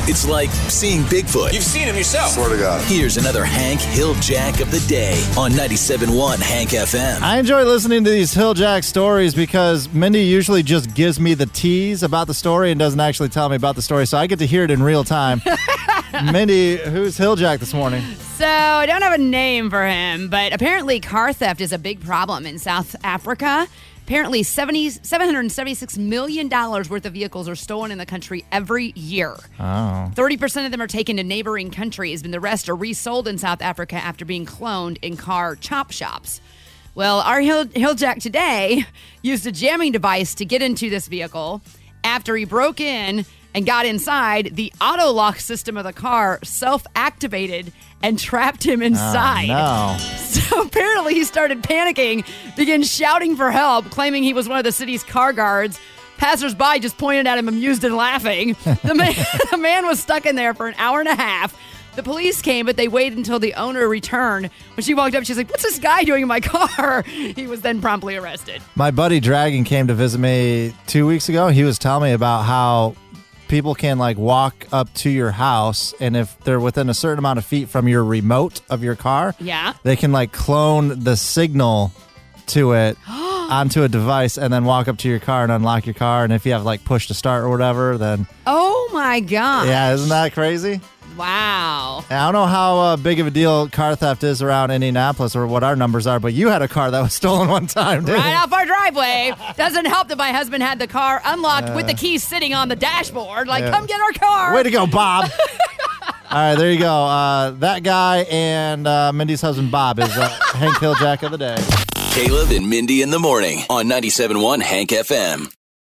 It's like seeing Bigfoot. You've seen him yourself. Swear to God. Here's another Hank Hill-Jack of the day on 97.1 Hank FM. I enjoy listening to these Hill-Jack stories because Mindy usually just gives me the tease about the story and doesn't actually tell me about the story, so I get to hear it in real time. Mindy, who's Hill-Jack this morning? So I don't have a name for him, but apparently car theft is a big problem in South Africa. Apparently $776 million worth of vehicles are stolen in the country every year. Oh. 30% of them are taken to neighboring countries, and the rest are resold in South Africa after being cloned in car chop shops. Well, our Hill-Jack today used a jamming device to get into this vehicle. After he broke in and got inside, the auto lock system of the car self-activated and trapped him inside. Oh, no. So apparently he started panicking, began shouting for help, claiming he was one of the city's car guards. Passers-by just pointed at him, amused and laughing. The man was stuck in there for an hour and a half. The police came, but they waited until the owner returned. When she walked up, she's like, "What's this guy doing in my car?" He was then promptly arrested. My buddy Dragon came to visit me 2 weeks ago. He was telling me about how people can walk up to your house, and if they're within a certain amount of feet from your remote of your car, they can clone the signal to it onto a device and then walk up to your car and unlock your car. And if you have push to start or whatever, then oh my god, yeah, isn't that crazy? Wow. I don't know how big of a deal car theft is around Indianapolis or what our numbers are, but you had a car that was stolen one time, didn't Right you? off our driveway. Doesn't help that my husband had the car unlocked with the keys sitting on the dashboard. Come get our car. Way to go, Bob. All right, there you go. That guy and Mindy's husband, Bob, is Hank Hill-Jack of the day. Caleb and Mindy in the morning on 97.1 Hank FM.